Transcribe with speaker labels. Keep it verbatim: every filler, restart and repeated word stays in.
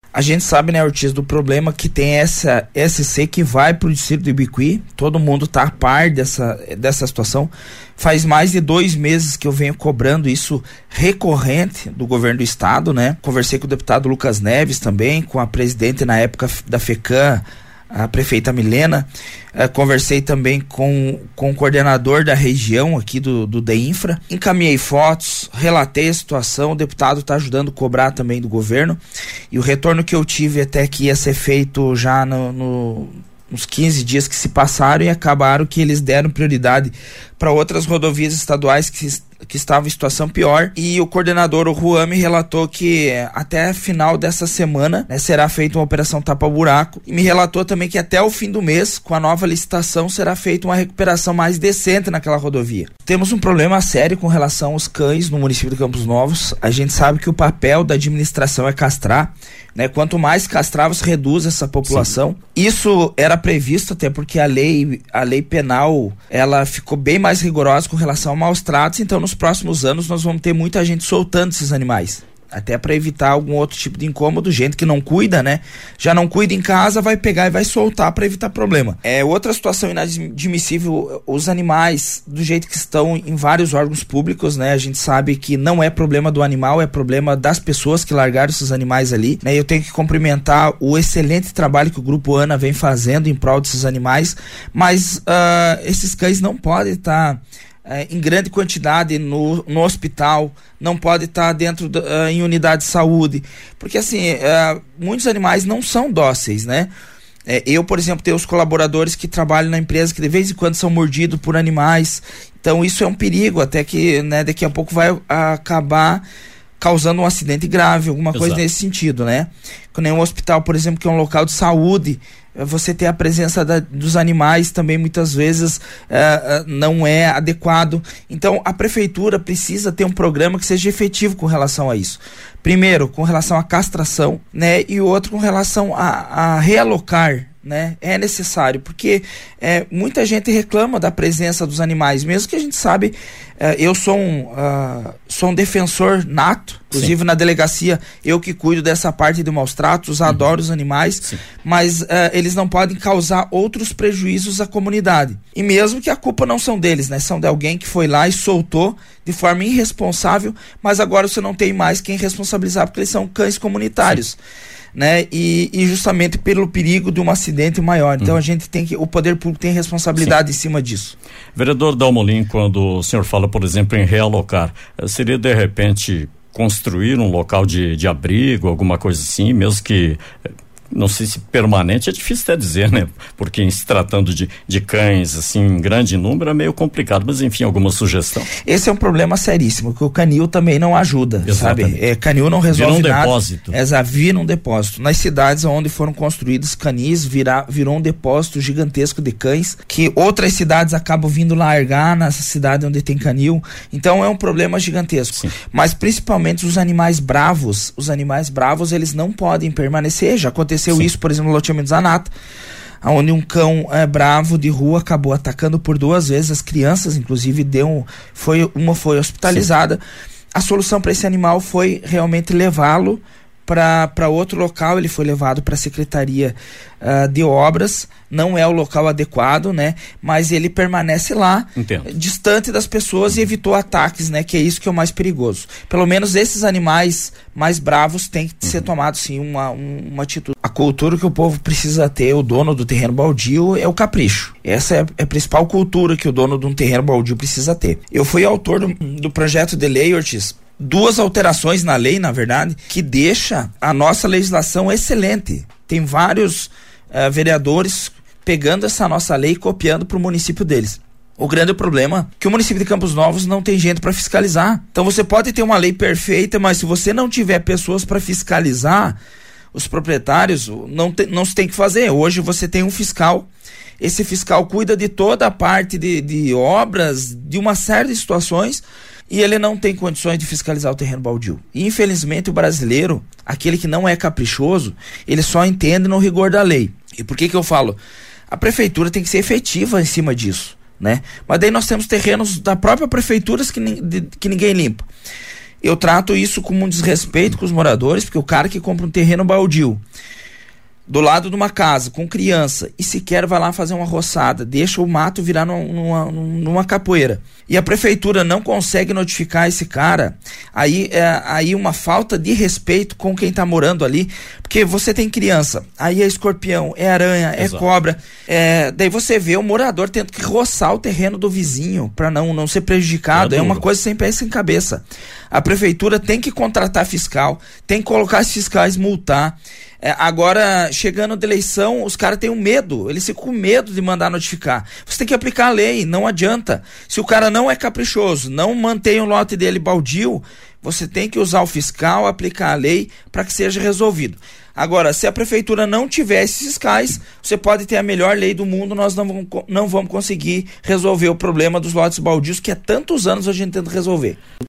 Speaker 1: A gente sabe, né, Ortiz, do problema que tem essa S C que vai pro distrito do Ibiqui. Todo mundo tá a par dessa, dessa situação. Faz mais de dois meses que eu venho cobrando isso recorrente do governo do estado, né? Conversei com o deputado Lucas Neves também, com a presidente na época da FECAM, a prefeita Milena. Uh, conversei também com, com o coordenador da região aqui do, do DEINFRA, encaminhei fotos, relatei a situação, o deputado está ajudando a cobrar também do governo, e o retorno que eu tive até que ia ser feito já no, no, nos quinze dias que se passaram, e acabaram que eles deram prioridade para outras rodovias estaduais que que estava em situação pior, e o coordenador, o Juan, me relatou que até final dessa semana, né, será feita uma operação tapa-buraco, e me relatou também que até o fim do mês, com a nova licitação, será feita uma recuperação mais decente naquela rodovia. Temos um problema sério com relação aos cães no município de Campos Novos. A gente sabe que o papel da administração é castrar, né? Quanto mais castrar, você reduz essa população. Sim. Isso era previsto, até porque a lei, a lei penal, ela ficou bem mais rigorosa com relação a maus tratos, então nos próximos anos nós vamos ter muita gente soltando esses animais, até para evitar algum outro tipo de incômodo. Gente que não cuida, né? Já não cuida em casa, vai pegar e vai soltar para evitar problema. É outra situação inadmissível, os animais do jeito que estão em vários órgãos públicos, né? A gente sabe que não é problema do animal, é problema das pessoas que largaram esses animais ali, né? Eu tenho que cumprimentar o excelente trabalho que o Grupo ANA vem fazendo em prol desses animais, mas uh, esses cães não podem estar tá É, em grande quantidade no, no hospital, não pode estar dentro do, uh, em unidade de saúde, porque assim, uh, muitos animais não são dóceis, né? É, eu, por exemplo, tenho os colaboradores que trabalham na empresa que de vez em quando são mordidos por animais, então isso é um perigo, até que, né, daqui a pouco vai uh, acabar causando um acidente grave, alguma Exato. Coisa nesse sentido, né? Quando é um hospital, por exemplo, que é um local de saúde, você ter a presença da, dos animais também muitas vezes uh, uh, não é adequado. Então a prefeitura precisa ter um programa que seja efetivo com relação a isso. Primeiro, com relação à castração, né? E o outro com relação a, a realocar, né? É necessário, porque é, muita gente reclama da presença dos animais, mesmo que a gente sabe, é, eu sou um, uh, sou um defensor nato, inclusive Sim. na delegacia, eu que cuido dessa parte de maus tratos, uhum. adoro os animais, Sim. mas uh, eles não podem causar outros prejuízos à comunidade, e mesmo que a culpa não são deles, né? São de alguém que foi lá e soltou de forma irresponsável, mas agora você não tem mais quem responsabilizar, porque eles são cães comunitários. Sim. Né? E, e justamente pelo perigo de um acidente maior. Então hum. a gente tem que, o poder público tem responsabilidade Sim. em cima disso.
Speaker 2: Vereador Dalmolin, quando o senhor fala, por exemplo, em realocar, seria de repente construir um local de, de abrigo, alguma coisa assim, mesmo que, não sei se permanente, é difícil até dizer, né? Porque em se tratando de, de cães, assim, em grande número, é meio complicado, mas enfim, alguma sugestão?
Speaker 1: Esse é um problema seríssimo, que o canil também não ajuda, Exatamente. Sabe? É, canil não resolve
Speaker 2: virou um
Speaker 1: nada.
Speaker 2: Depósito.
Speaker 1: É, vira um depósito. Nas cidades onde foram construídos canis, virá, virou um depósito gigantesco de cães, que outras cidades acabam vindo largar nessa cidade onde tem canil. Então é um problema gigantesco. Sim. Mas principalmente os animais bravos, os animais bravos, eles não podem permanecer. Já aconteceu Aconteceu Sim. isso, por exemplo, no loteamento Zanata, onde um cão é, bravo de rua acabou atacando por duas vezes as crianças, inclusive deu, foi, uma foi hospitalizada. Sim. A solução para esse animal foi realmente levá-lo para outro local. Ele foi levado para a Secretaria uh, de Obras, não é o local adequado, né? Mas ele permanece lá, Entendo. distante das pessoas, e evitou ataques, né? Que é isso que é o mais perigoso. Pelo menos esses animais mais bravos têm que uhum. ser tomados, sim, uma, um, uma atitude. A cultura que o povo precisa ter, o dono do terreno baldio, é o capricho. Essa é a, é a principal cultura que o dono de um terreno baldio precisa ter. Eu fui autor do, do projeto de lei, Ortiz, duas alterações na lei, na verdade, que deixa a nossa legislação excelente. Tem vários uh, vereadores pegando essa nossa lei e copiando para o município deles. O grande problema é que o município de Campos Novos não tem gente para fiscalizar. Então você pode ter uma lei perfeita, mas se você não tiver pessoas para fiscalizar, os proprietários, não, te, não se tem que fazer. Hoje você tem um fiscal, esse fiscal cuida de toda a parte de, de obras, de uma série de situações, e ele não tem condições de fiscalizar o terreno baldio. E, infelizmente, o brasileiro, aquele que não é caprichoso, ele só entende no rigor da lei. E por que que eu falo? A prefeitura tem que ser efetiva em cima disso, né? Mas daí nós temos terrenos da própria prefeitura que, de, que ninguém limpa. Eu trato isso como um desrespeito com os moradores, porque o cara que compra um terreno baldio do lado de uma casa, com criança, e sequer vai lá fazer uma roçada, deixa o mato virar numa, numa, numa capoeira, e a prefeitura não consegue notificar esse cara, aí é aí uma falta de respeito com quem tá morando ali, porque você tem criança, aí é escorpião, é aranha, é Exato. Cobra, é, daí você vê o morador tendo que roçar o terreno do vizinho para não, não ser prejudicado, é, é uma coisa sem pé e sem cabeça. A prefeitura tem que contratar fiscal, tem que colocar esses fiscais, multar. É, agora, chegando de eleição, os caras têm um medo, eles ficam com medo de mandar notificar. Você tem que aplicar a lei, não adianta. Se o cara não é caprichoso, não mantém o lote dele baldio, você tem que usar o fiscal, aplicar a lei para que seja resolvido. Agora, se a prefeitura não tiver esses fiscais, você pode ter a melhor lei do mundo, nós não vamos, não vamos conseguir resolver o problema dos lotes baldios que há tantos anos a gente tenta resolver.